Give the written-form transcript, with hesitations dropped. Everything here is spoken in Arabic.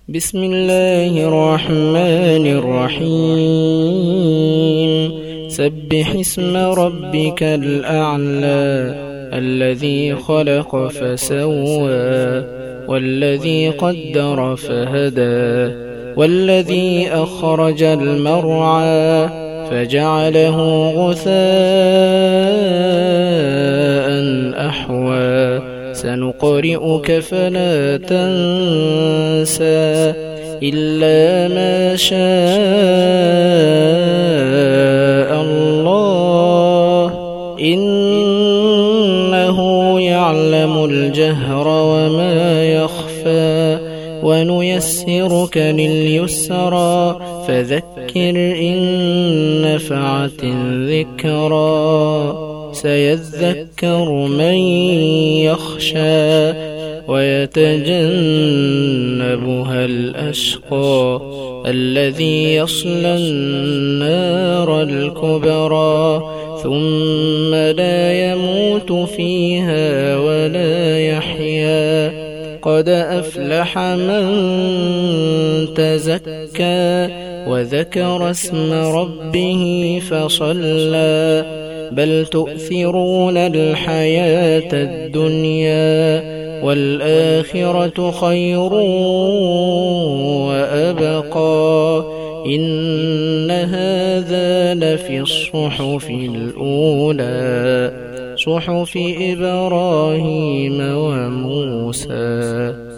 بسم الله الرحمن الرحيم سبح اسم ربك الأعلى الذي خلق فسوى والذي قدر فهدى والذي أخرج المرعى فجعله غثاء أحوى سنقرئك فلا تنسى إلا ما شاء الله إنه يعلم الجهر وما يخفى ونيسرك لليسرى فذكر إن نفعت الذكرى سيذكر من يخشى ويتجنبها الأشقى الذي يصلى النار الكبرى ثم لا يموت فيها ولا يحيا قد أفلح من تزكى وذكر اسم ربه فصلى بل تؤثرون الحياة الدنيا والآخرة خير وأبقى إن هذا لفي الصحف الأولى صحف إبراهيم وموسى.